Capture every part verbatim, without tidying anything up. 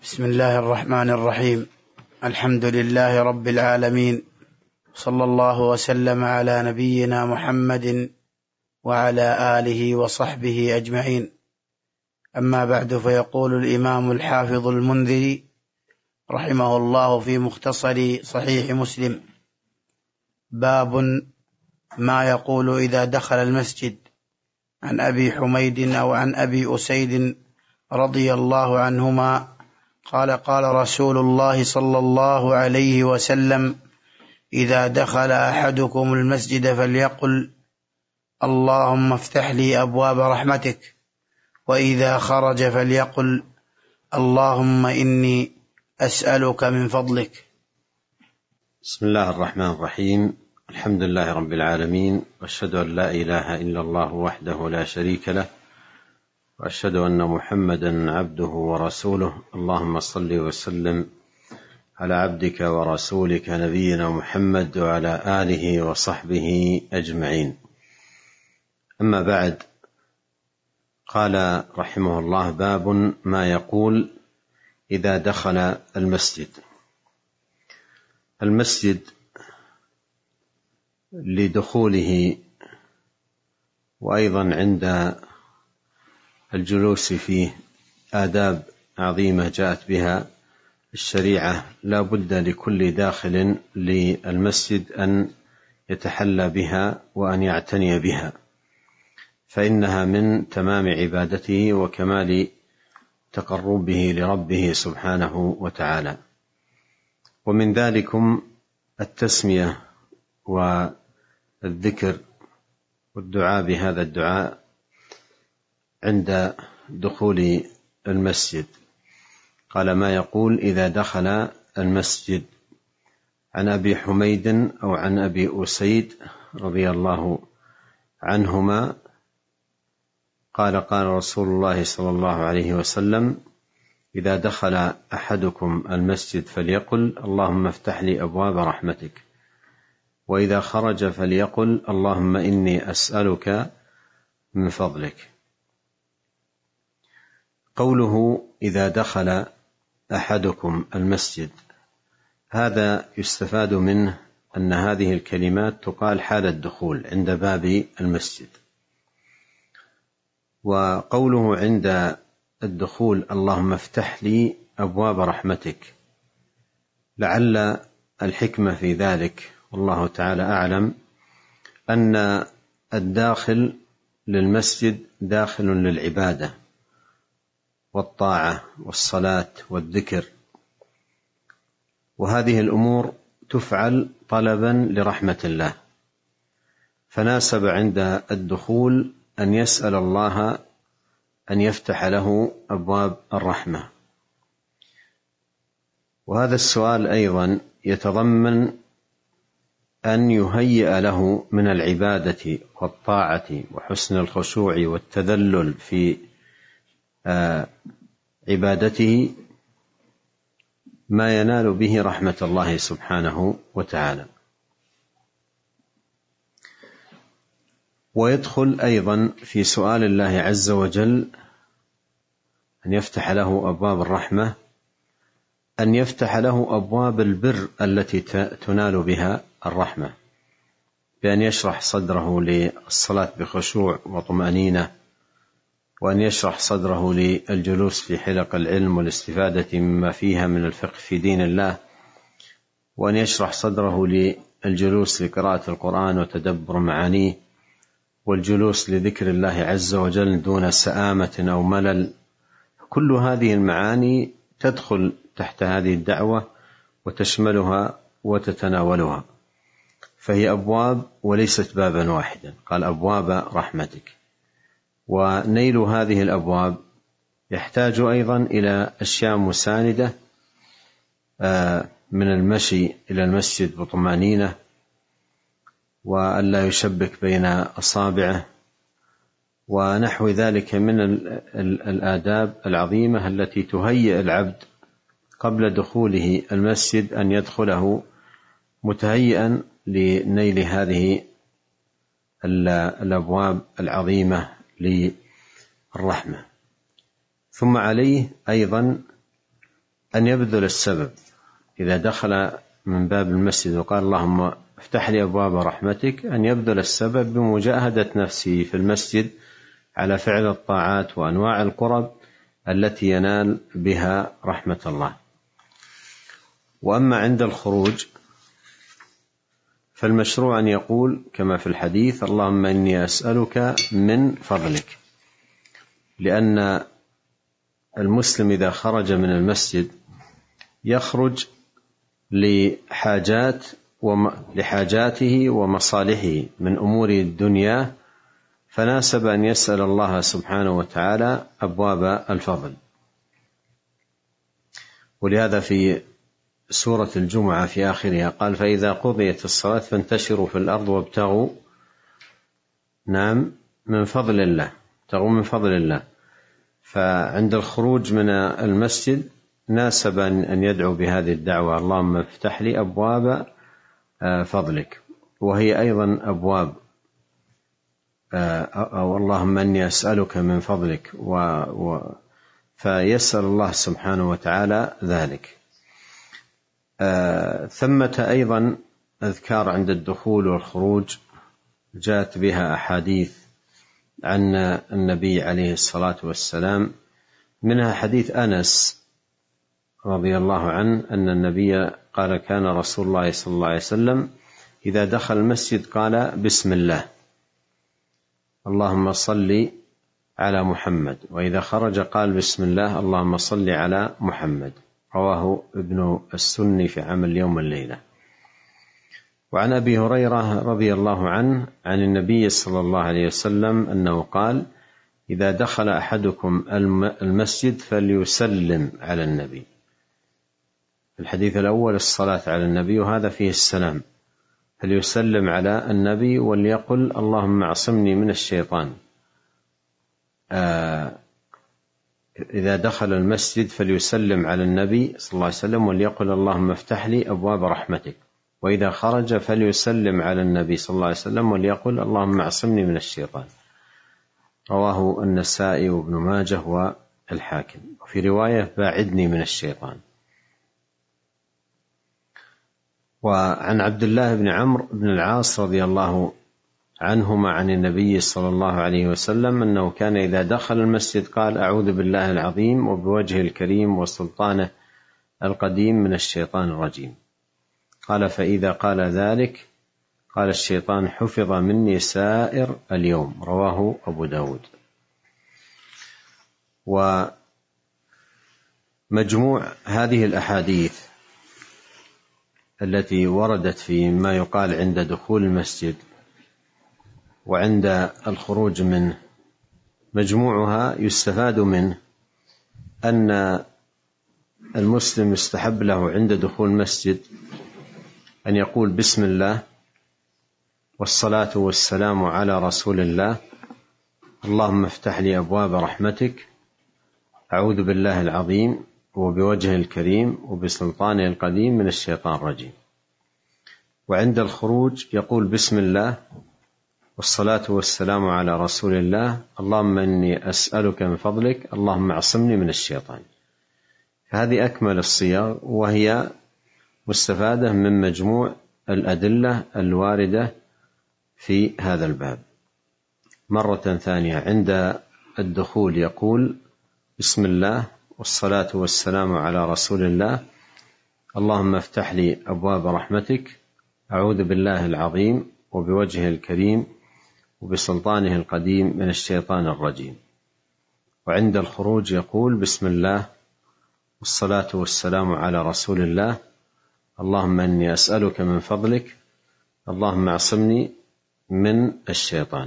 بسم الله الرحمن الرحيم. الحمد لله رب العالمين، صلى الله وسلم على نبينا محمد وعلى آله وصحبه أجمعين. أما بعد، فيقول الإمام الحافظ المنذري رحمه الله في مختصر صحيح مسلم: باب ما يقول إذا دخل المسجد. عن أبي حميد أو عن أبي أسيد رضي الله عنهما قال: قال رسول الله صلى الله عليه وسلم: إذا دخل أحدكم المسجد فليقل: اللهم افتح لي أبواب رحمتك، وإذا خرج فليقل: اللهم إني أسألك من فضلك. بسم الله الرحمن الرحيم. الحمد لله رب العالمين، وأشهد أن لا إله إلا الله وحده لا شريك له، وأشهد أن محمدا عبده ورسوله. اللهم صل وسلم على عبدك ورسولك نبينا محمد وعلى آله وصحبه أجمعين. أما بعد، قال رحمه الله: باب ما يقول إذا دخل المسجد. المسجد لدخوله وأيضا عند الجلوس فيه آداب عظيمة جاءت بها الشريعة، لا بد لكل داخل للمسجد أن يتحلى بها وأن يعتني بها، فإنها من تمام عبادته وكمال تقربه لربه سبحانه وتعالى. ومن ذلكم التسمية والذكر والدعاء بهذا الدعاء عند دخول المسجد. قال: ما يقول إذا دخل المسجد. عن أبي حميد أو عن أبي أسيد رضي الله عنهما قال: قال رسول الله صلى الله عليه وسلم: إذا دخل أحدكم المسجد فليقل: اللهم افتح لي أبواب رحمتك، وإذا خرج فليقل: اللهم إني أسألك من فضلك. قوله إذا دخل أحدكم المسجد، هذا يستفاد منه أن هذه الكلمات تقال حال الدخول عند باب المسجد. وقوله عند الدخول: اللهم افتح لي أبواب رحمتك، لعل الحكمة في ذلك والله تعالى أعلم أن الداخل للمسجد داخل للعبادة والطاعة والصلاة والذكر، وهذه الأمور تفعل طلبا لرحمة الله، فناسب عند الدخول أن يسأل الله أن يفتح له أبواب الرحمة. وهذا السؤال أيضا يتضمن أن يهيئ له من العبادة والطاعة وحسن الخشوع والتذلل في عبادته ما ينال به رحمة الله سبحانه وتعالى. ويدخل أيضا في سؤال الله عز وجل أن يفتح له أبواب الرحمة أن يفتح له أبواب البر التي تنال بها الرحمة، بأن يشرح صدره للصلاة بخشوع وطمأنينة، وأن يشرح صدره للجلوس في حلق العلم والاستفادة مما فيها من الفقه في دين الله، وأن يشرح صدره للجلوس لقراءة القرآن وتدبر معانيه، والجلوس لذكر الله عز وجل دون سآمة أو ملل. كل هذه المعاني تدخل تحت هذه الدعوة وتشملها وتتناولها، فهي أبواب وليست بابا واحدا. قال: أبواب رحمتك. ونيل هذه الأبواب يحتاج أيضا إلى أشياء مساندة من المشي إلى المسجد بطمأنينة، وألا يشبك بين أصابعه، ونحو ذلك من الآداب العظيمة التي تهيئ العبد قبل دخوله المسجد أن يدخله متهيئا لنيل هذه الأبواب العظيمة للرحمة. ثم عليه أيضا أن يبذل السبب إذا دخل من باب المسجد وقال اللهم افتح لي أبواب رحمتك، أن يبذل السبب بمجاهدة نفسه في المسجد على فعل الطاعات وأنواع القرب التي ينال بها رحمة الله. وأما عند الخروج فالمشروع أن يقول كما في الحديث اللهم إني أسألك من فضلك، لأن المسلم إذا خرج من المسجد يخرج لحاجات لحاجاته ومصالحه من أمور الدنيا، فناسب أن يسأل الله سبحانه وتعالى أبواب الفضل. ولهذا في سورة الجمعة في آخرها قال فإذا قضيت الصلاة فانتشروا في الأرض وابتغوا نعم من فضل الله، ابتغوا من فضل الله. فعند الخروج من المسجد ناسب أن يدعو بهذه الدعوة اللهم افتح لي أبواب فضلك، وهي أيضا أبواب أو اللهم أني أسألك من فضلك و... و... فيسأل الله سبحانه وتعالى ذلك. ثمة أيضا أذكار عند الدخول والخروج جاءت بها أحاديث عن النبي عليه الصلاة والسلام، منها حديث أنس رضي الله عنه أن النبي قال كان رسول الله صلى الله عليه وسلم إذا دخل المسجد قال بسم الله اللهم صل على محمد، وإذا خرج قال بسم الله اللهم صل على محمد، رواه ابن السني في عمل يوم الليلة. وعن أبي هريرة رضي الله عنه عن النبي صلى الله عليه وسلم أنه قال إذا دخل أحدكم المسجد فليسلم على النبي. الحديث الأول الصلاة على النبي وهذا فيه السلام، فليسلم على النبي وليقل اللهم اعصمني من الشيطان. آه إذا دخل المسجد فليسلم على النبي صلى الله عليه وسلم وليقل اللهم افتح لي أبواب رحمتك، وإذا خرج فليسلم على النبي صلى الله عليه وسلم وليقل اللهم اعصمني من الشيطان، رواه النسائي وابن ماجه والحاكم. وفي رواية باعدني من الشيطان. وعن عبد الله بن عمرو بن العاص رضي الله عنهما عن النبي صلى الله عليه وسلم أنه كان إذا دخل المسجد قال أعوذ بالله العظيم وبوجهه الكريم وسلطانه القديم من الشيطان الرجيم. قال فإذا قال ذلك قال الشيطان حفظ مني سائر اليوم، رواه أبو داود. ومجموع هذه الأحاديث التي وردت في ما يقال عند دخول المسجد وعند الخروج منه مجموعها يستفاد منه أن المسلم يستحب له عند دخول المسجد أن يقول بسم الله والصلاة والسلام على رسول الله، اللهم افتح لي أبواب رحمتك، أعوذ بالله العظيم وبوجهه الكريم وبسلطانه القديم من الشيطان الرجيم. وعند الخروج يقول بسم الله والصلاة والسلام على رسول الله، اللهم إني أسألك من فضلك اللهم اعصمني من الشيطان. هذه أكمل الصيغ، وهي مستفادة من مجموع الأدلة الواردة في هذا الباب. مرة ثانية عند الدخول يقول بسم الله والصلاة والسلام على رسول الله، اللهم افتح لي أبواب رحمتك، أعوذ بالله العظيم وبوجهه الكريم وبسلطانه القديم من الشيطان الرجيم. وعند الخروج يقول بسم الله والصلاة والسلام على رسول الله، اللهم إني أسألك من فضلك اللهم اعصمني من الشيطان.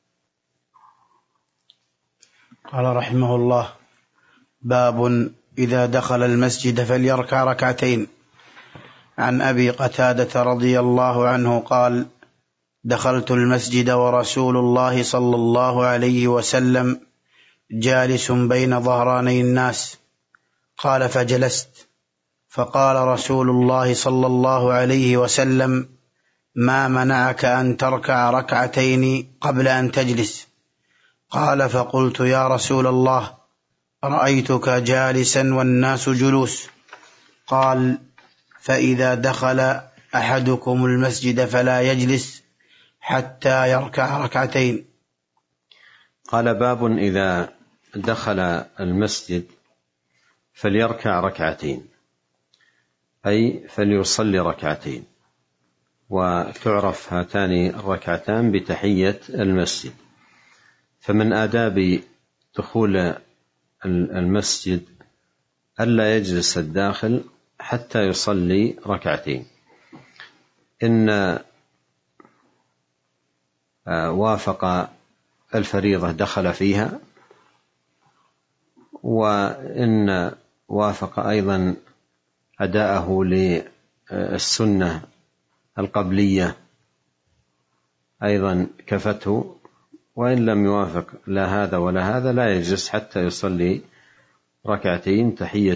قال رحمه الله باب إذا دخل المسجد فليركع ركعتين. عن أبي قتادة رضي الله عنه قال دخلت المسجد ورسول الله صلى الله عليه وسلم جالس بين ظهراني الناس، قال فجلست، فقال رسول الله صلى الله عليه وسلم ما منعك أن تركع ركعتين قبل أن تجلس؟ قال فقلت يا رسول الله رأيتك جالسا والناس جلوس، قال: فإذا دخل أحدكم المسجد فلا يجلس حتى يركع ركعتين. قال: باب إذا دخل المسجد فليركع ركعتين، أي فليصلي ركعتين، وتعرف هاتان الركعتان بتحية المسجد. فمن آداب دخول المسجد ألا يجلس الداخل حتى يصلي ركعتين. إن وافق الفريضة دخل فيها، وإن وافق أيضا أداءه للسنة القبلية أيضا كفته، وإن لم يوافق لا هذا ولا هذا لا يجلس حتى يصلي ركعتين تحية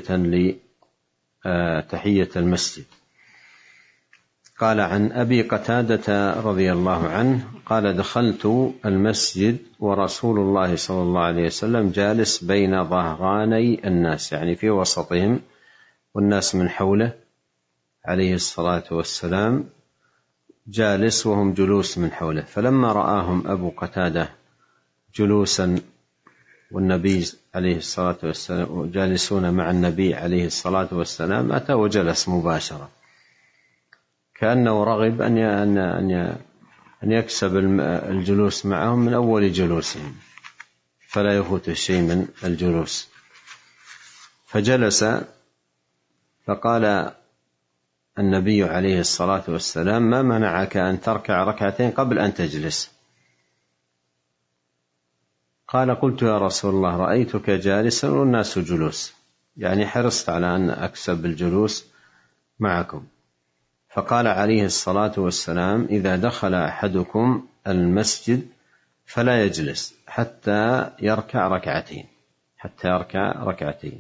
لتحية المسجد. قال: عن أبي قتادة رضي الله عنه قال: دخلت المسجد ورسول الله صلى الله عليه وسلم جالس بين ظهراني الناس، يعني في وسطهم، والناس من حوله عليه الصلاة والسلام جالس وهم جلوس من حوله. فلما رآهم أبو قتادة جلوسا والنبي عليه الصلاة والسلام جالسون مع النبي عليه الصلاة والسلام أتى وجلس مباشرة، كأنه رغب أن أن يكسب الجلوس معهم من أول جلوسهم فلا يفوت شيء من الجلوس. فجلس، فقال النبي عليه الصلاة والسلام: ما منعك أن تركع ركعتين قبل أن تجلس؟ قال: قلت يا رسول الله رأيتك جالسا والناس جلوس، يعني حرصت على أن أكسب الجلوس معكم. فقال عليه الصلاة والسلام: إذا دخل أحدكم المسجد فلا يجلس حتى يركع ركعتين حتى يركع ركعتين.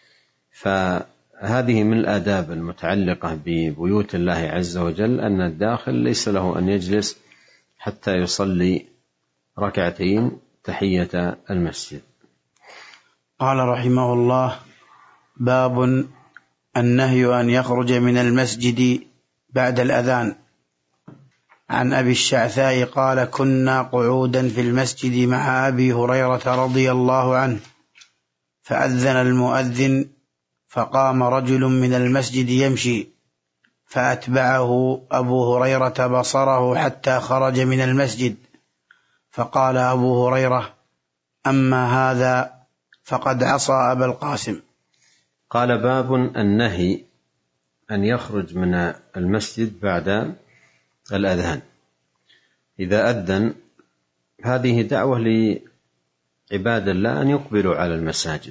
فهذه من الآداب المتعلقة ببيوت الله عز وجل، أن الداخل ليس له أن يجلس حتى يصلي ركعتين تحية المسجد. قال رحمه الله: باب النهي أن يخرج من المسجد بعد الأذان. عن أبي الشعثاء قال: كنا قعودا في المسجد مع أبي هريرة رضي الله عنه، فأذن المؤذن، فقام رجل من المسجد يمشي، فأتبعه أبو هريرة بصره حتى خرج من المسجد، فقال أبو هريرة: أما هذا فقد عصى أبا القاسم. قال: باب النهي أن يخرج من المسجد بعد الأذان. إذا أذن هذه دعوة لعباد الله أن يقبلوا على المساجد،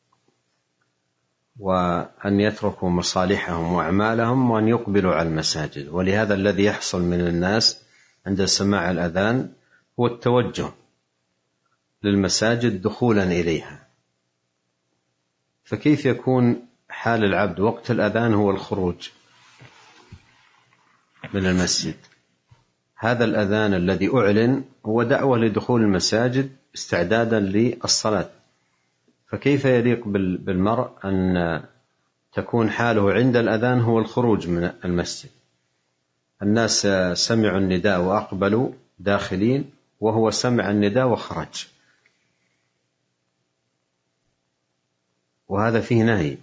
وأن يتركوا مصالحهم وأعمالهم وأن يقبلوا على المساجد. ولهذا الذي يحصل من الناس عند سماع الأذان هو التوجه للمساجد دخولا إليها. فكيف يكون حال العبد وقت الأذان هو الخروج من المسجد؟ هذا الأذان الذي أعلن هو دعوة لدخول المساجد استعدادا للصلاة، فكيف يليق بالمرء أن تكون حاله عند الأذان هو الخروج من المسجد؟ الناس سمعوا النداء وأقبلوا داخلين، وهو سمع النداء وخرج، وهذا فيه نهي.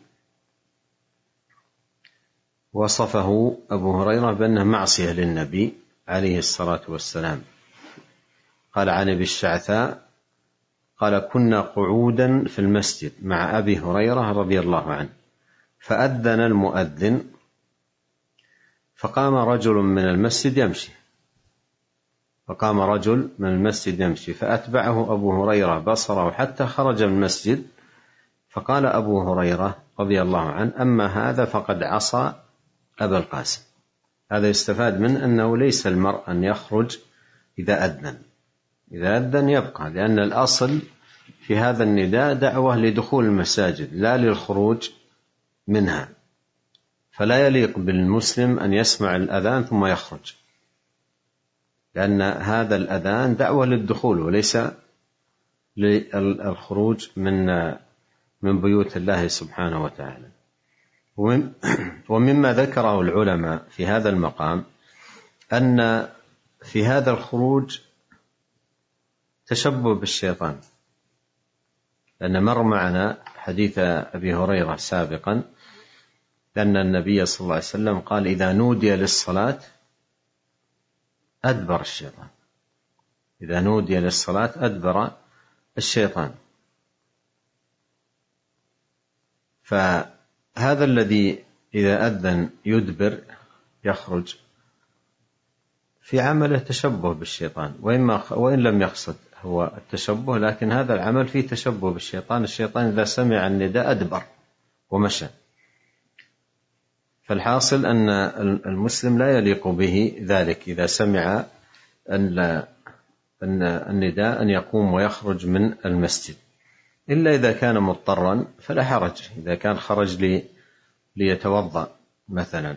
وصفه أبو هريرة بأنه معصية للنبي عليه الصلاة والسلام. قال عن أبي الشعثاء قال: كنا قعودا في المسجد مع أبي هريرة رضي الله عنه، فأذن المؤذن، فقام رجل من المسجد يمشي فقام رجل من المسجد يمشي فأتبعه أبو هريرة بصره حتى خرج من المسجد، فقال أبو هريرة رضي الله عنه: أما هذا فقد عصى أبا القاسم. هذا يستفاد منه أنه ليس المرء أن يخرج إذا أذن، إذا أذن يبقى، لأن الأصل في هذا النداء دعوة لدخول المساجد لا للخروج منها، فلا يليق بالمسلم أن يسمع الأذان ثم يخرج، لأن هذا الأذان دعوة للدخول وليس للخروج من من بيوت الله سبحانه وتعالى. ومما ذكره العلماء في هذا المقام أن في هذا الخروج تشبه بالشيطان، لأن مر معنا حديث أبي هريرة سابقا أن النبي صلى الله عليه وسلم قال: إذا نودي للصلاة أدبر الشيطان. إذا نودي للصلاة أدبر الشيطان. فهذا الذي إذا أذن يدبر يخرج في عمله تشبه بالشيطان، وإما وإن لم يقصد هو التشبه، لكن هذا العمل فيه تشبه بالشيطان. الشيطان إذا سمع النداء أدبر ومشى. فالحاصل أن المسلم لا يليق به ذلك إذا سمع أن النداء أن يقوم ويخرج من المسجد، إلا إذا كان مضطرا فلا حرج. إذا كان خرج لي ليتوضأ مثلا،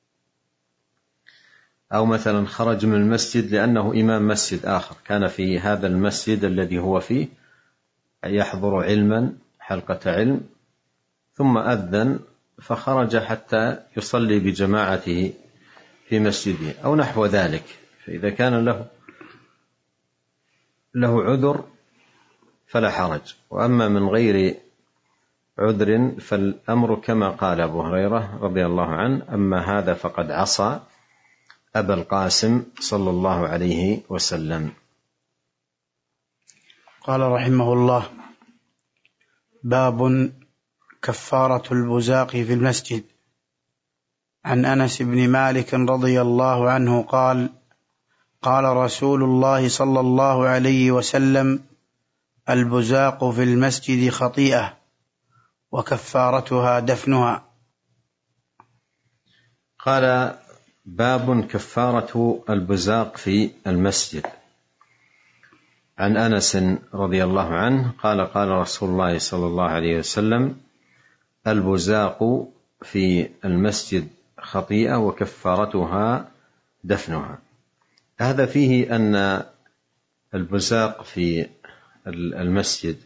أو مثلا خرج من المسجد لأنه إمام مسجد آخر، كان في هذا المسجد الذي هو فيه يحضر علما حلقة علم، ثم أذن فخرج حتى يصلي بجماعته في مسجده أو نحو ذلك. فإذا كان له له عذر فلا حرج. وأما من غير عذر فالأمر كما قال أبو هريرة رضي الله عنه: أما هذا فقد عصى أبا القاسم صلى الله عليه وسلم. قال رحمه الله: باب كفارة البزاق في المسجد. عن أنس بن مالك رضي الله عنه قال: قال رسول الله صلى الله عليه وسلم: البزاق في المسجد خطيئة وكفارتها دفنها. قال: باب كفارة البزاق في المسجد. عن أنس رضي الله عنه قال: قال رسول الله صلى الله عليه وسلم: البزاق في المسجد خطيئة وكفارتها دفنها. هذا فيه أن البزاق في المسجد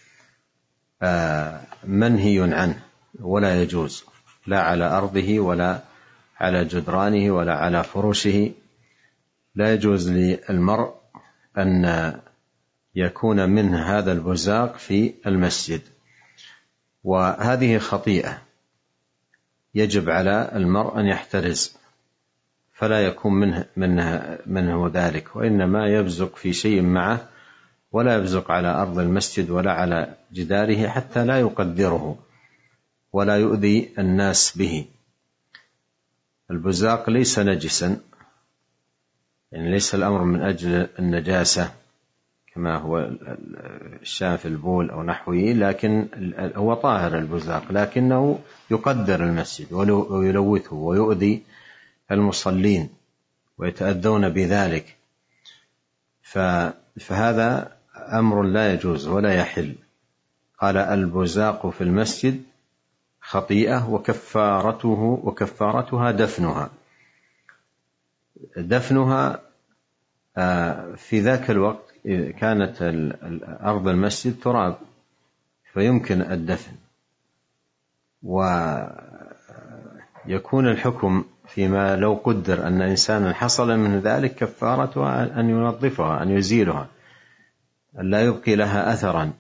منهي عنه ولا يجوز، لا على أرضه ولا على جدرانه ولا على فرشه. لا يجوز للمرء أن يكون منه هذا البزاق في المسجد، وهذه خطيئة يجب على المرء أن يحترز فلا يكون منه, منه, منه ذلك، وإنما يبزق في شيء معه، ولا يبزق على أرض المسجد ولا على جداره حتى لا يقدره ولا يؤذي الناس به. البزاق ليس نجسا، يعني ليس الأمر من أجل النجاسة كما هو الشام في البول أو نحوه، لكن هو طاهر البزاق، لكنه يقدر المسجد ويلوثه ويؤذي المصلين ويتأذون بذلك. فهذا أمر لا يجوز ولا يحل. قال: البزاق في المسجد خطيئة وكفارته وكفارتها دفنها. دفنها في ذاك الوقت كانت أرض المسجد تراب فيمكن الدفن، ويكون الحكم فيما لو قدر أن إنسانا حصل من ذلك كفارتها أن ينظفها، أن يزيلها، أن لا يبقي لها أثرا.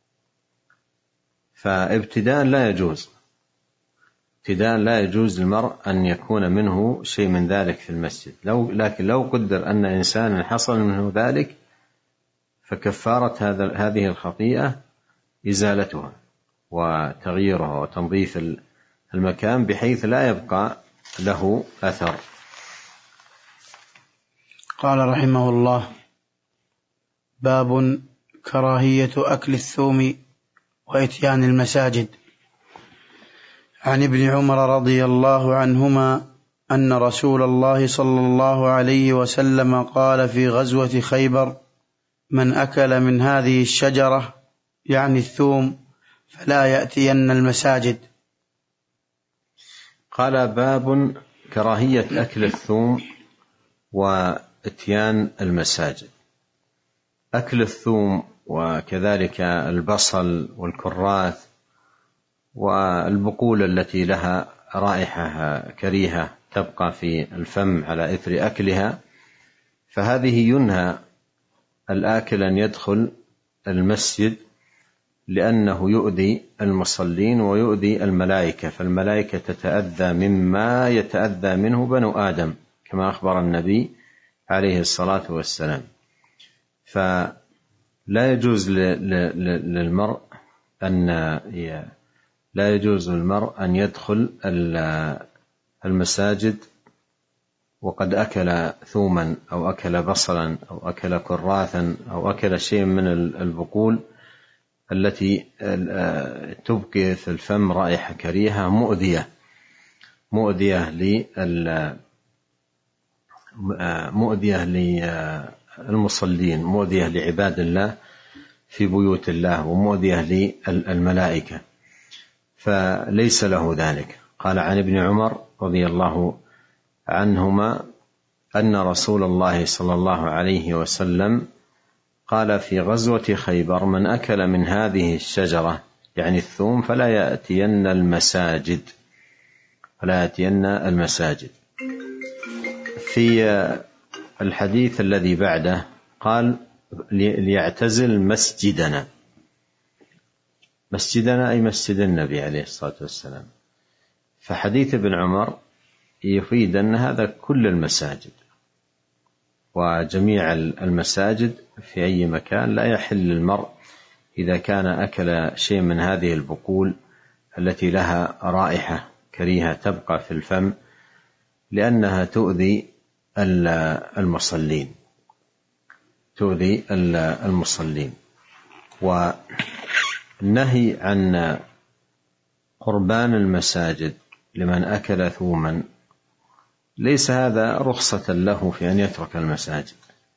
فابتداء لا يجوز ابتداء لا يجوز للمرء أن يكون منه شيء من ذلك في المسجد. لو لكن لو قدر أن إنسانا حصل منه ذلك فكفارة هذا هذه الخطيئة إزالتها وتغييرها وتنظيف المكان بحيث لا يبقى له أثر. قال رحمه الله: باب كراهية أكل الثوم وإتيان المساجد. عن ابن عمر رضي الله عنهما أن رسول الله صلى الله عليه وسلم قال في غزوة خيبر: من أكل من هذه الشجرة، يعني الثوم، فلا يأتين المساجد. قال: باب كراهية أكل الثوم وإتيان المساجد. أكل الثوم وكذلك البصل والكراث والبقول التي لها رائحة كريهة تبقى في الفم على إثر أكلها، فهذه ينهى الآكل أن يدخل المسجد، لأنه يؤذي المصلين ويؤذي الملائكة، فالملائكة تتأذى مما يتأذى منه بنو آدم كما أخبر النبي عليه الصلاة والسلام. فلا يجوز للمرء أن لا يجوز للمرء أن يدخل المساجد وقد أكل ثوما أو أكل بصلا أو أكل كراثا أو أكل شيء من البقول التي تبقي في الفم رائحة كريهة مؤذية مؤذية لل مؤذية للمصلين، مؤذية لعباد الله في بيوت الله، ومؤذية للملائكة، فليس له ذلك. قال عن ابن عمر رضي الله عنهما أن رسول الله صلى الله عليه وسلم قال في غزوة خيبر: من أكل من هذه الشجرة يعني الثوم فلا يأتين المساجد فلا يأتين المساجد. في الحديث الذي بعده قال: ليعتزل مسجدنا. مسجدنا أي مسجد النبي عليه الصلاة والسلام. فحديث ابن عمر يفيد أن هذا كل المساجد وجميع المساجد في أي مكان، لا يحل للمرء إذا كان أكل شيء من هذه البقول التي لها رائحة كريهة تبقى في الفم، لأنها تؤذي المصلين تؤذي المصلين. والنهي عن قربان المساجد لمن أكل ثوما ليس هذا رخصة له في أن يترك المساجد،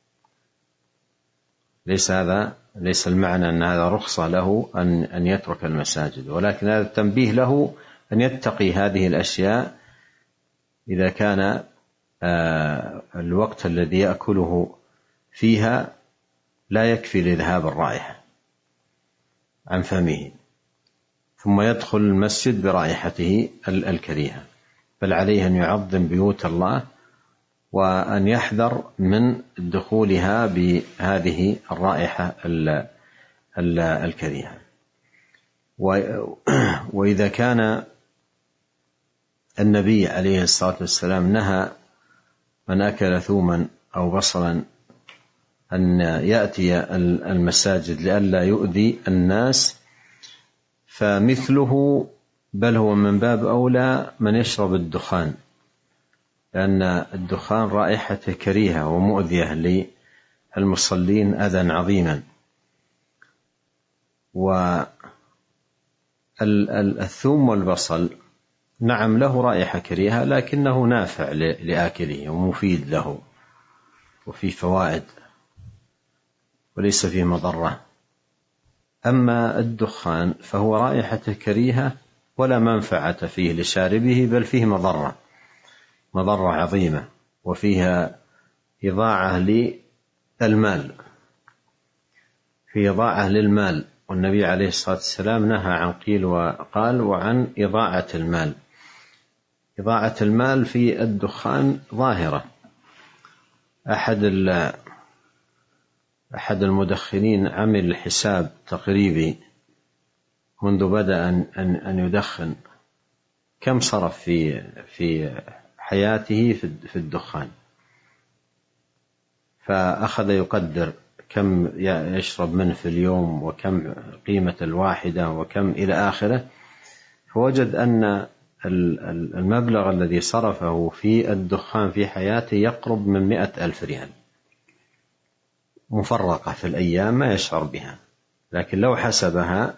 ليس هذا ليس المعنى أن هذا رخصة له أن أن يترك المساجد، ولكن هذا التنبيه له أن يتقي هذه الأشياء إذا كان الوقت الذي يأكله فيها لا يكفي لذهاب الرائحة عن فمه، ثم يدخل المسجد برائحته الكريهة. بل عليه أن يعظم بيوت الله وأن يحذر من دخولها بهذه الرائحة الكريهة. وإذا كان النبي عليه الصلاة والسلام نهى من أكل ثوما أو بصلا أن يأتي المساجد لئلا يؤذي الناس، فمثله بل هو من باب أولى من يشرب الدخان، لأن الدخان رائحته كريهة ومؤذية للمصلين أذى عظيما. والثوم والبصل نعم له رائحة كريهة، لكنه نافع لآكله ومفيد له وفي فوائد وليس فيه مضرة. أما الدخان فهو رائحته كريهة ولا منفعة فيه لشاربه، بل فيه مضرة مضرة عظيمة، وفيها إضاعة للمال في إضاعة للمال. والنبي عليه الصلاة والسلام نهى عن قيل وقال وعن إضاعة المال. إضاعة المال في الدخان ظاهرة. أحد أحد المدخنين عمل حساب تقريبي منذ بدأ أن أن يدخن كم صرف في في حياته في الدخان، فأخذ يقدر كم يشرب منه في اليوم وكم قيمة الواحدة وكم إلى آخره، فوجد أن المبلغ الذي صرفه في الدخان في حياته يقرب من مئة ألف ريال مفرقة في الأيام ما يشعر بها. لكن لو حسبها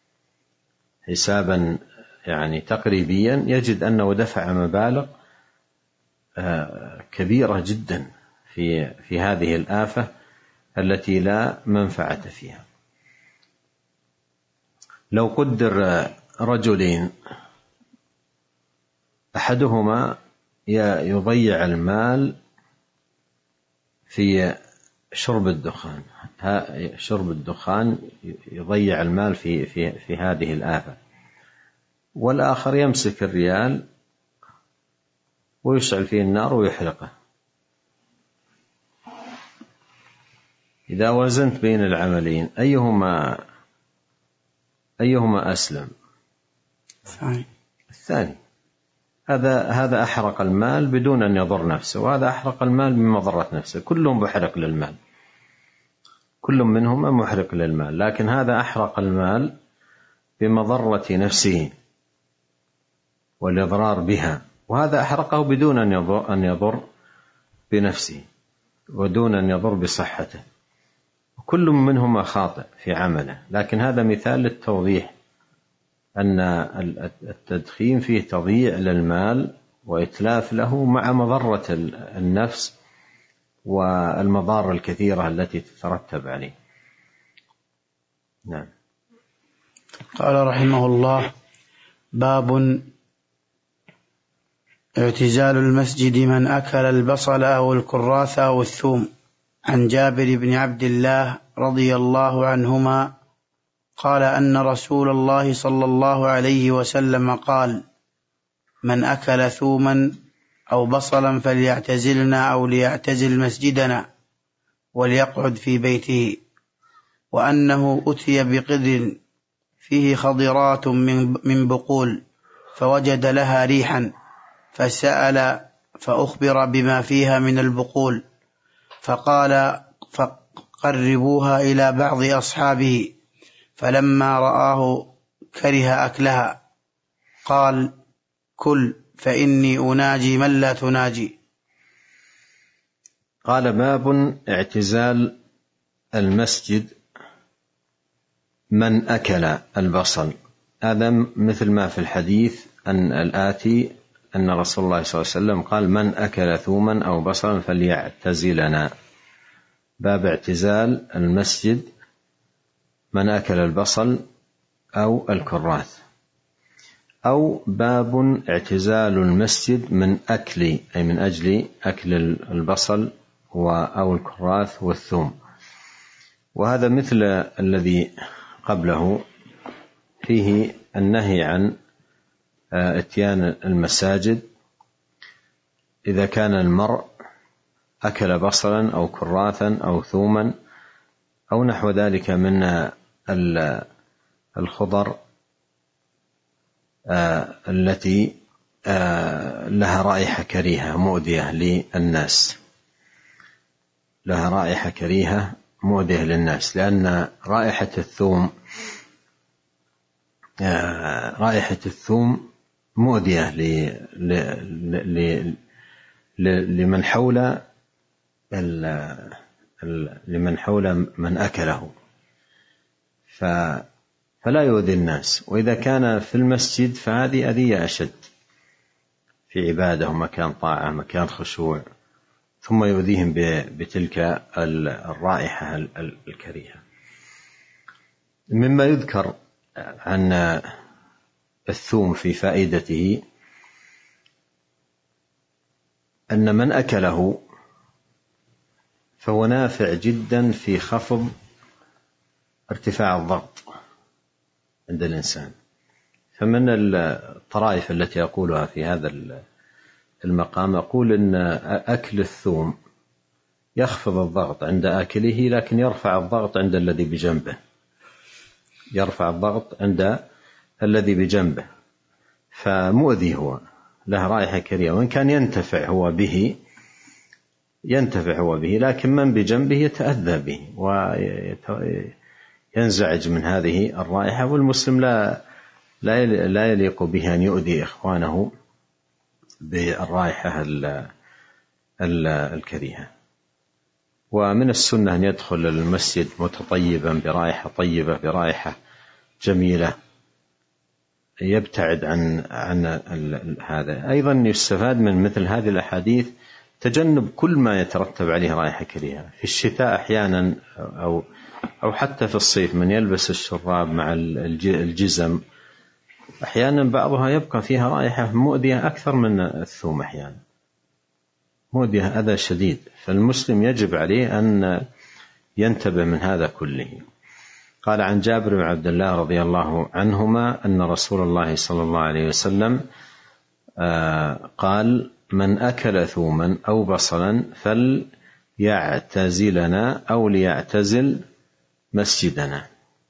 حسابا يعني تقريبيا يجد أنه دفع مبالغ كبيرة جدا في في هذه الآفة التي لا منفعة فيها. لو قدر رجلين أحدهما يضيع المال في شرب الدخان، شرب الدخان يضيع المال في في في هذه الآفة، والآخر يمسك الريال ويشعل فيه النار ويحرقه. إذا وزنت بين العملين أيهما أيهما أسلم؟ الثاني. الثاني. هذا هذا أحرق المال بدون أن يضر نفسه، وهذا أحرق المال بمضرة نفسه. كلهم محرق للمال، كل منهما محرق للمال، لكن هذا أحرق المال بمضرة نفسه والإضرار بها، وهذا أحرقه بدون أن يضر, أن يضر بنفسه ودون أن يضر بصحته. كل منهما خاطئ في عمله، لكن هذا مثال للتوضيح أن التدخين فيه تضييع للمال وإتلاف له مع مضرة النفس والمضار الكثيرة التي تترتب عليه. نعم. قال رحمه الله: باب اعتزال المسجد من أكل البصل أو الكراث أو الثوم. عن جابر بن عبد الله رضي الله عنهما قال أن رسول الله صلى الله عليه وسلم قال: من أكل ثوما أو بصلا فليعتزلنا أو ليعتزل مسجدنا وليقعد في بيته. وأنه أتي بقدر فيه خضرات من بقول فوجد لها ريحا فسأل فأخبر بما فيها من البقول فقال فقربوها إلى بعض أصحابه، فلما رآه كره أكلها قال: كل فإني أناجي من لا تناجي. قال: باب اعتزال المسجد من أكل البصل. هذا مثل ما في الحديث أن الآتي أن رسول الله صلى الله عليه وسلم قال: من أكل ثوما أو بصلا فليعتزلنا. باب اعتزال المسجد من أكل البصل أو الكراث، أو باب اعتزال المسجد من أكل أي من أجل أكل البصل أو الكراث والثوم. وهذا مثل الذي قبله، فيه النهي عن اتيان المساجد إذا كان المرء أكل بصلا أو كراثا أو ثوما أو نحو ذلك من الخضر التي لها رائحة كريهة مؤذية للناس، لها رائحة كريهة مؤذية للناس، لأن رائحة الثوم رائحة الثوم مؤذية لمن حول لمن حول من أكله، فلا يؤذي الناس. وإذا كان في المسجد فهذه أذية أشد، في عبادة ومكان طاعة مكان خشوع، ثم يؤذيهم بتلك الرائحة الكريهة. مما يذكر عن الثوم في فائدته أن من أكله فهو نافع جدا في خفض ارتفاع الضغط عند الإنسان. فمن الطرائف التي أقولها في هذا المقام أقول أن أكل الثوم يخفض الضغط عند آكله، لكن يرفع الضغط عند الذي بجنبه، يرفع الضغط عند الذي بجنبه، فمؤذي هو، له رائحة كريهة، وإن كان ينتفع هو به ينتفع هو به لكن من بجنبه يتأذى به وينزعج من هذه الرائحة. والمسلم لا لا يليق به أن يؤذي إخوانه بالرائحة الكريهة. ومن السنة أن يدخل المسجد متطيبا برائحة طيبة، برائحة جميلة، يبتعد عن عن هذا. أيضا يستفاد من مثل هذه الأحاديث تجنب كل ما يترتب عليه رائحة كريهة. في الشتاء أحيانا أو أو حتى في الصيف من يلبس الشراب مع الجزم أحيانا بعضها يبقى فيها رائحة مؤذية أكثر من الثوم، أحيانا مؤذية أذى شديد. فالمسلم يجب عليه أن ينتبه من هذا كله. قال عن جابر بن عبد الله رضي الله عنهما أن رسول الله صلى الله عليه وسلم قال: من أكل ثوما أو بصلا فليعتزلنا أو ليعتزل مسجدنا.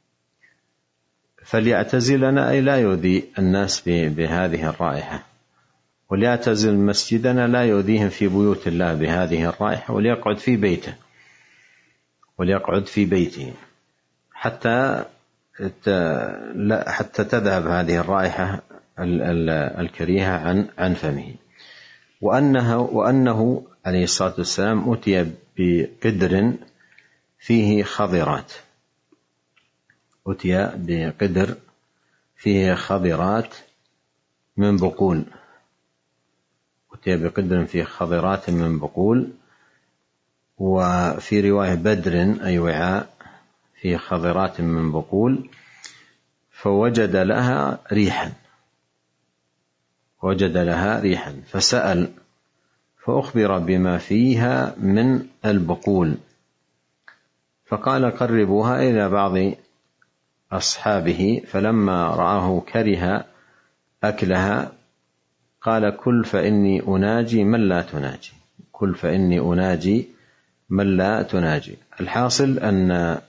فليعتزلنا أي لا يؤذي الناس بهذه الرائحة، وليعتزل مسجدنا لا يؤذيهم في بيوت الله بهذه الرائحة، وليقعد في بيته وليقعد في بيته حتى حتى تذهب هذه الرائحة الكريهة عن عن فمه. وأنه وأنه عليه الصلاة والسلام أتي بقدر فيه خضرات أتي بقدر فيه خضرات من بقول أتي بقدر فيه خضرات من بقول وفي رواية بدر أي وعاء فيه خضرات من بقول، فوجد لها ريحا وجد لها ريحا فسأل فأخبر بما فيها من البقول، فقال قربوها إلى بعض أصحابه، فلما رآه كره أكلها قال كل فإني أناجي من لا تناجي كل فإني أناجي من لا تناجي. الحاصل أن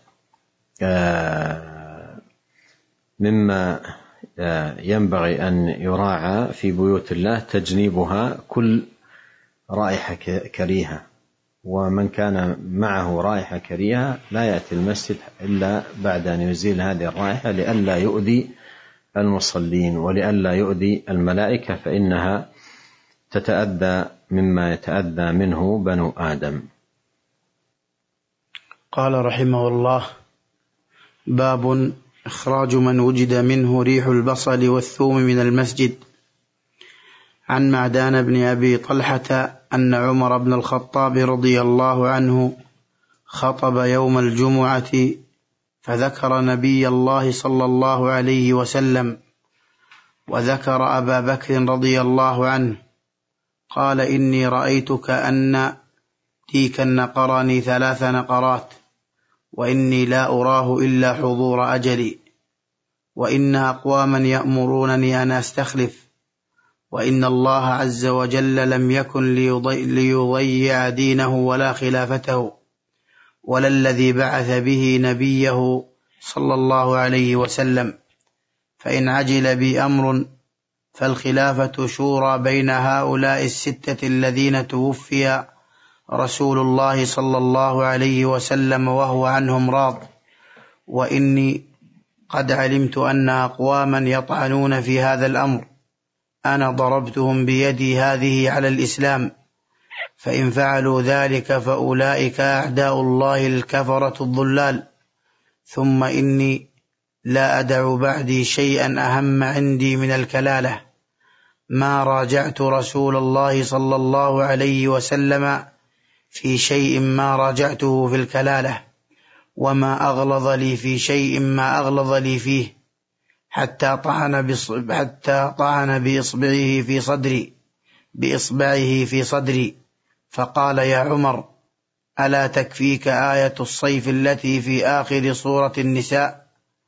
مما ينبغي أن يراعى في بيوت الله تجنيبها كل رائحة كريهة، ومن كان معه رائحة كريهة لا يأتي المسجد إلا بعد أن يزيل هذه الرائحة لئلا يؤذي المصلين ولئلا يؤذي الملائكة، فإنها تتأذى مما يتأذى منه بنو آدم. قال رحمه الله: باب إخراج من وجد منه ريح البصل والثوم من المسجد. عن معدان بن أبي طلحة أن عمر بن الخطاب رضي الله عنه خطب يوم الجمعة فذكر نبي الله صلى الله عليه وسلم وذكر أبا بكر رضي الله عنه، قال: إني رأيتك أن ديكا نقرني ثلاث نقرات، وإني لا أراه إلا حضور أجلي، وإن أقواما يأمرونني أن أستخلف، وإن الله عز وجل لم يكن ليضيع دينه ولا خلافته ولا الذي بعث به نبيه صلى الله عليه وسلم، فإن عجل بي أمر فالخلافة شورى بين هؤلاء الستة الذين توفي رسول الله صلى الله عليه وسلم وهو عنهم راض، وإني قد علمت أن أقواما يطعنون في هذا الأمر أنا ضربتهم بيدي هذه على الإسلام، فإن فعلوا ذلك فأولئك أعداء الله الكفرة الضلال، ثم إني لا أدع بعدي شيئا أهم عندي من الكلالة، ما راجعت رسول الله صلى الله عليه وسلم في شيء ما راجعته في الكلالة، وما أغلظ لي في شيء ما أغلظ لي فيه، حتى طعن حتى طعن بإصبعه في صدري بإصبعه في صدري فقال: يا عمر، ألا تكفيك آية الصيف التي في آخر سورة النساء؟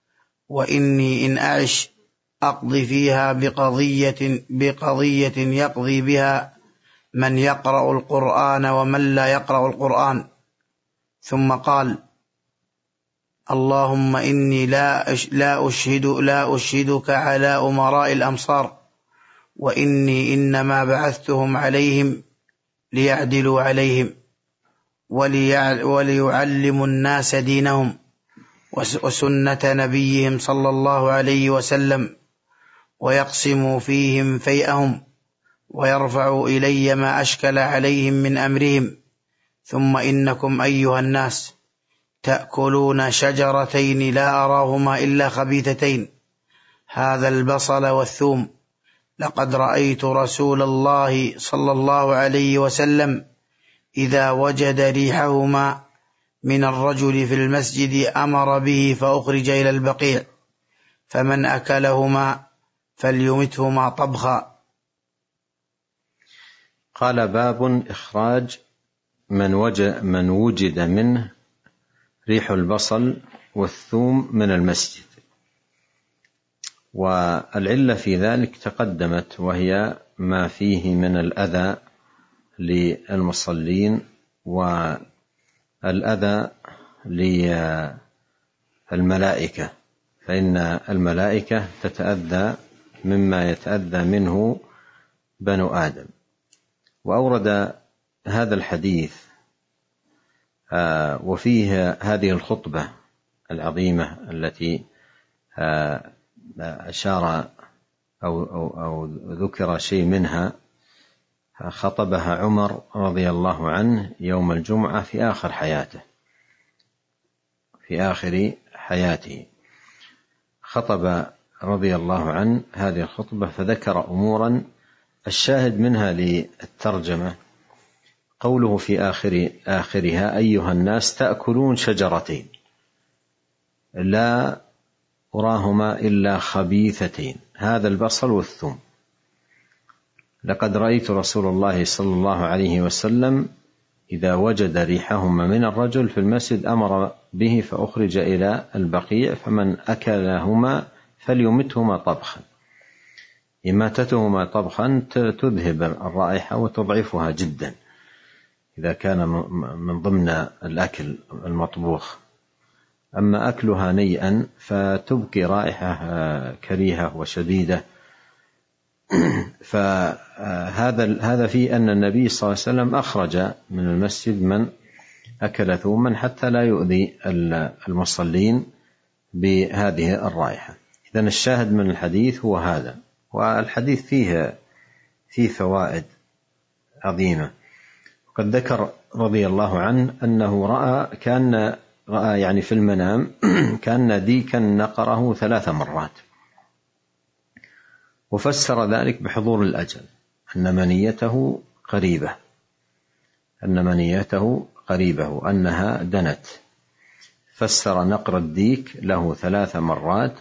وإني إن أعش أقضي فيها بقضية بقضية يقضي بها من يقرأ القرآن ومن لا يقرأ القرآن. ثم قال: اللهم إني لا لا أشهد لا أشهدك على أمراء الأمصار، وإني إنما بعثتهم عليهم ليعدلوا عليهم وليعلموا الناس دينهم وسنة نبيهم صلى الله عليه وسلم، ويقسموا فيهم فيئهم ويرفعوا إلي ما أشكل عليهم من أمرهم. ثم إنكم أيها الناس تأكلون شجرتين لا أراهما إلا خبيثتين، هذا البصل والثوم، لقد رأيت رسول الله صلى الله عليه وسلم إذا وجد ريحهما من الرجل في المسجد أمر به فأخرج إلى البقيع، فمن أكلهما فليمتهما طبخا. قال: باب إخراج من وجد, من وجد منه ريح البصل والثوم من المسجد. والعلة في ذلك تقدمت، وهي ما فيه من الأذى للمصلين والأذى للملائكة، فإن الملائكة تتأذى مما يتأذى منه بنو آدم. وأورد هذا الحديث وفيه هذه الخطبة العظيمة التي أشار أو, أو, أو ذكر شيء منها، خطبها عمر رضي الله عنه يوم الجمعة في آخر حياته في آخر حياته خطب رضي الله عنه هذه الخطبة، فذكر أمورا الشاهد منها للترجمة قوله في آخر آخرها: أيها الناس تأكلون شجرتين لا أراهما إلا خبيثتين، هذا البصل والثوم، لقد رأيت رسول الله صلى الله عليه وسلم إذا وجد ريحهما من الرجل في المسجد أمر به فأخرج إلى البقيع، فمن أكلهما فليمتهما طبخا، إماتتهما طبخا تذهب الرائحة وتضعفها جدا إذا كان من ضمن الأكل المطبوخ، أما أكلها نيئا فتبقي رائحة كريهة وشديدة. فهذا هذا في أن النبي صلى الله عليه وسلم أخرج من المسجد من أكل ثوما حتى لا يؤذي المصلين بهذه الرائحة. إذن الشاهد من الحديث هو هذا، والحديث فيه فيه فوائد عظيمة. وقد ذكر رضي الله عنه أنه رأى كان رأى يعني في المنام كان ديكا نقره ثلاث مرات، وفسر ذلك بحضور الأجل، أن منيته قريبة أن منيته قريبة وأنها دنت، فسر نقر الديك له ثلاث مرات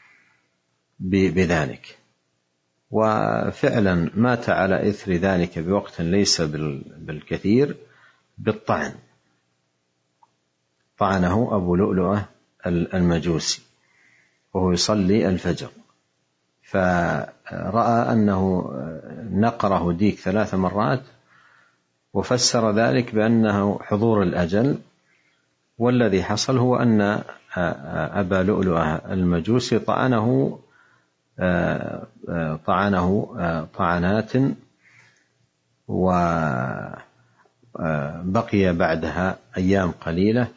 بذلك. وفعلا مات على إثر ذلك بوقت ليس بالكثير بالطعن، طعنه أبو لؤلؤة المجوسي وهو يصلي الفجر، فرأى أنه نقره ديك ثلاث مرات، وفسر ذلك بأنه حضور الأجل. والذي حصل هو أن أبا لؤلؤة المجوسي طعنه طعنه طعنات، وبقي بعدها أيام قليلة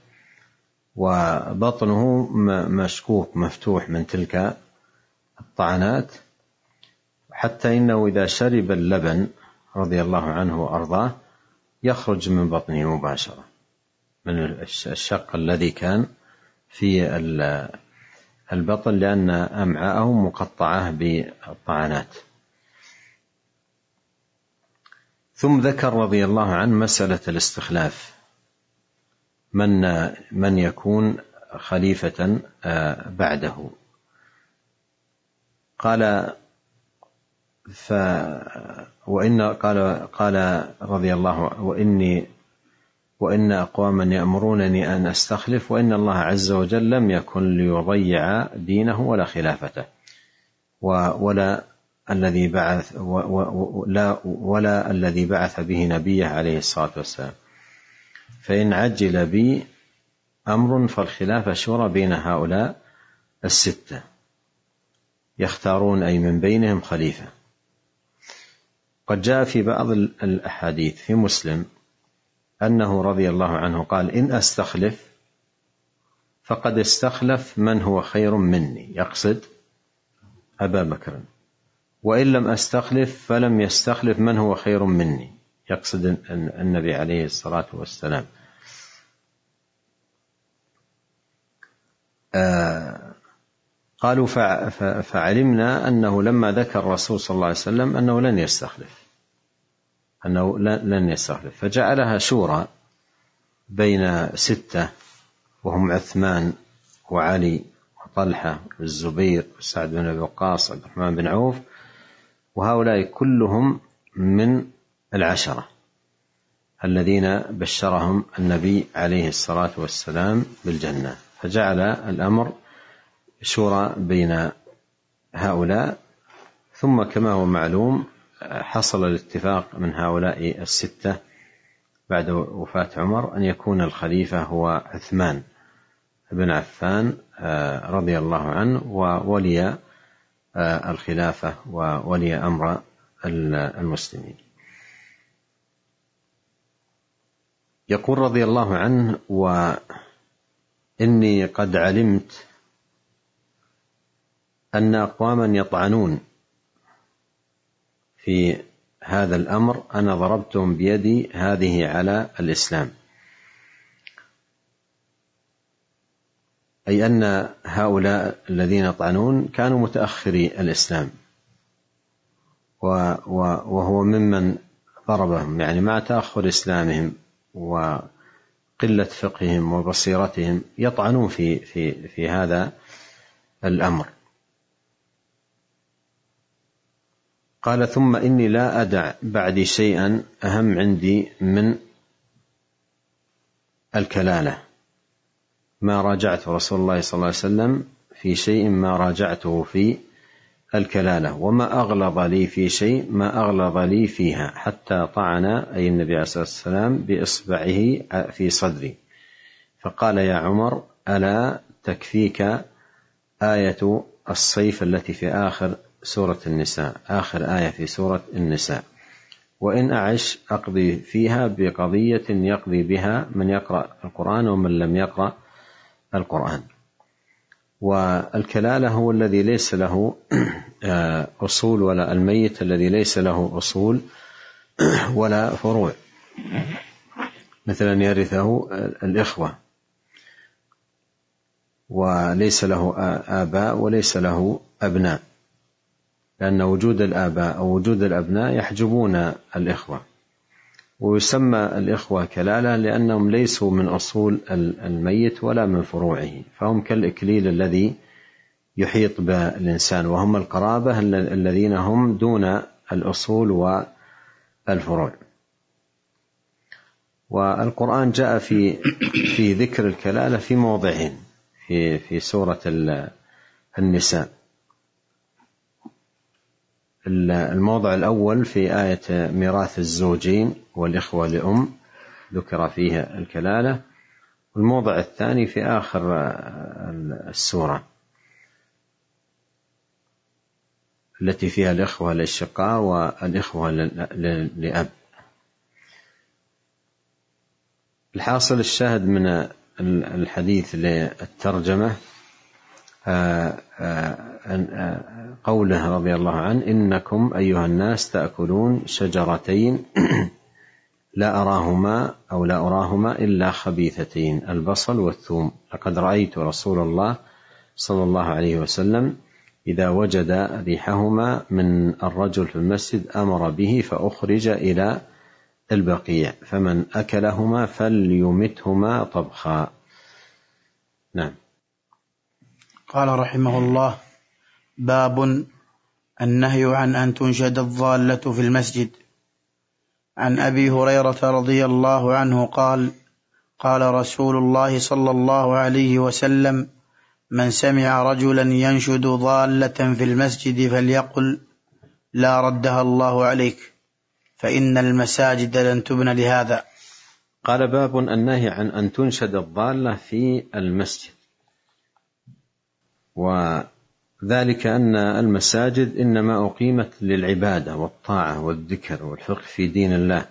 وبطنه مشكوك مفتوح من تلك الطعنات، حتى إنه إذا شرب اللبن رضي الله عنه وأرضاه يخرج من بطنه مباشرة من الشق الذي كان في البطن، لأن أمعاءه مقطعة بالطعنات. ثم ذكر رضي الله عنه مسألة الاستخلاف، من من يكون خليفة بعده. قال ف وإن قال قال رضي الله وإني وإن أقواما يأمرونني أن أستخلف وإن الله عز وجل لم يكن ليضيع دينه ولا خلافته ولا الذي بعث ولا ولا الذي بعث به نبيه عليه الصلاة والسلام، فإن عجل بي أمر فالخلافة شورى بين هؤلاء الستة يختارون أي من بينهم خليفة. قد جاء في بعض الأحاديث في مسلم أنه رضي الله عنه قال: إن أستخلف فقد استخلف من هو خير مني، يقصد أبا بكر، وإن لم أستخلف فلم يستخلف من هو خير مني، يقصد النبي عليه الصلاة والسلام. آه قالوا فعلمنا أنه لما ذكر الرسول صلى الله عليه وسلم أنه لن يستخلف أنه لن يستخلف فجعلها شورى بين ستة، وهم عثمان وعلي وطلحة والزبير وسعد بن أبي وقاص وعبد الرحمن بن عوف، وهؤلاء كلهم من العشرة الذين بشرهم النبي عليه الصلاة والسلام بالجنة، فجعل الأمر شورى بين هؤلاء. ثم كما هو معلوم حصل الاتفاق من هؤلاء الستة بعد وفاة عمر أن يكون الخليفة هو عثمان بن عفان رضي الله عنه، وولي الخلافة وولي أمر المسلمين. يقول رضي الله عنه: وإني قد علمت أن أقواما يطعنون في هذا الأمر أنا ضربتهم بيدي هذه على الإسلام، أي أن هؤلاء الذين يطعنون كانوا متأخري الإسلام، وهو ممن ضربهم، يعني مع تأخر إسلامهم وقلة فقههم وبصيرتهم يطعنون في في في هذا الأمر. قال: ثم إني لا أدع بعدي شيئا أهم عندي من الكلالة، ما راجعت رسول الله صلى الله عليه وسلم في شيء ما راجعته في الكلالة، وما أغلظ لي في شيء ما أغلظ لي فيها، حتى طعن أي النبي عليه الصلاة والسلام بإصبعه في صدري، فقال: يا عمر ألا تكفيك آية الصيف التي في آخر سورة النساء، آخر آية في سورة النساء، وإن أعش أقضي فيها بقضية يقضي بها من يقرأ القرآن ومن لم يقرأ القرآن. والكلالة هو الذي ليس له أصول، ولا الميت الذي ليس له أصول ولا فروع، مثلا يرثه الإخوة وليس له آباء وليس له أبناء، لأن وجود الآباء أو وجود الأبناء يحجبون الإخوة، ويسمى الإخوة كلالة لأنهم ليسوا من أصول الميت ولا من فروعه، فهم كالإكليل الذي يحيط بالإنسان، وهم القرابة الذين هم دون الأصول والفروع. والقرآن جاء في في ذكر الكلالة في موضعين في في سورة النساء. الموضع الأول في آية ميراث الزوجين والإخوة لأم ذكر فيها الكلالة، والموضع الثاني في آخر السورة التي فيها الإخوة للشقاء والإخوة لأب. الحاصل الشاهد من الحديث للترجمة قوله رضي الله عنه: إنكم أيها الناس تأكلون شجرتين لا أراهما أو لا أراهما إلا خبيثتين، البصل والثوم، لقد رأيت رسول الله صلى الله عليه وسلم إذا وجد ريحهما من الرجل في المسجد أمر به فأخرج إلى البقيع، فمن أكلهما فليمتهما طبخا. نعم. قال رحمه الله: باب النهي عن أن تنشد الضالة في المسجد. عن أبي هريرة رضي الله عنه قال: قال رسول الله صلى الله عليه وسلم: من سمع رجلا ينشد ضالة في المسجد فليقل: لا ردها الله عليك، فإن المساجد لن تبن لهذا. قال: باب النهي عن أن تنشد الضالة في المسجد، وذلك أن المساجد إنما أقيمت للعبادة والطاعة والذكر والفقه في دين الله،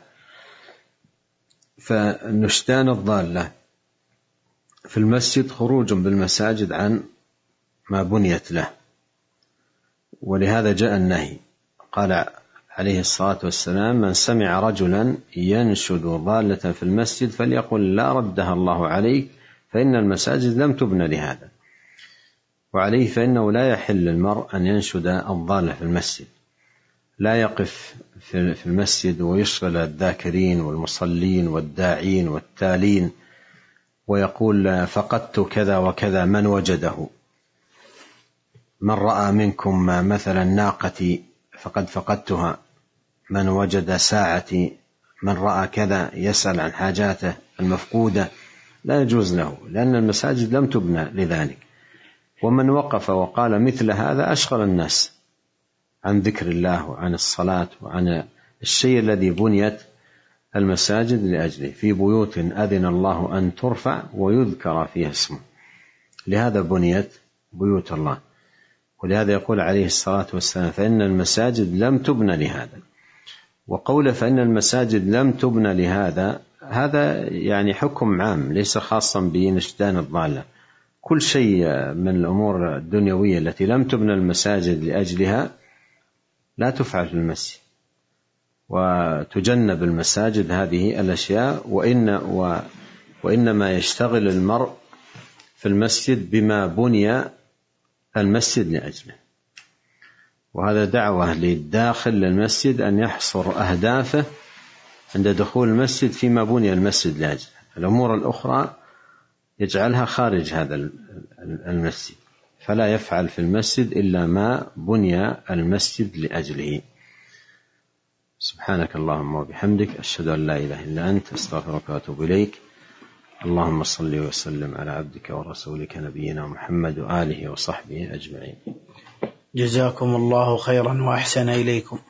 فنشدان الضالة في المسجد خروج بالمساجد عن ما بنيت له، ولهذا جاء النهي. قال عليه الصلاة والسلام: من سمع رجلا ينشد ضالة في المسجد فليقل: لا ردها الله عليك، فإن المساجد لم تبن لهذا. وعليه فإنه لا يحل المرء أن ينشد الضالة في المسجد، لا يقف في المسجد ويشغل الذاكرين والمصلين والداعين والتالين ويقول: فقدت كذا وكذا من وجده، من رأى منكم مثلا ناقتي فقد فقدتها، من وجد ساعتي، من رأى كذا، يسأل عن حاجاته المفقودة، لا يجوز له، لأن المساجد لم تبنى لذلك. ومن وقف وقال مثل هذا أشغل الناس عن ذكر الله وعن الصلاة وعن الشيء الذي بنيت المساجد لأجله، في بيوت أذن الله أن ترفع ويذكر فيها اسمه، لهذا بنيت بيوت الله. ولهذا يقول عليه الصلاة والسلام فإن المساجد لم تبنى لهذا. وقوله فإن المساجد لم تبنى لهذا، هذا يعني حكم عام ليس خاصا بنشدان الضالة. كل شيء من الأمور الدنيوية التي لم تبنى المساجد لأجلها لا تفعل في المسجد، وتجنب المساجد هذه الأشياء. وإن و وإنما يشتغل المرء في المسجد بما بني المسجد لأجله. وهذا دعوة للداخل للمسجد أن يحصر أهدافه عند دخول المسجد فيما بني المسجد لأجله، الأمور الأخرى يجعلها خارج هذا المسجد، فلا يفعل في المسجد إلا ما بني المسجد لأجله. سبحانك اللهم وبحمدك، أشهد أن لا إله إلا أنت، أستغفرك وأتوب إليك. اللهم صل وسلم على عبدك ورسولك نبينا محمد وآله وصحبه أجمعين. جزاكم الله خيرا وأحسن إليكم.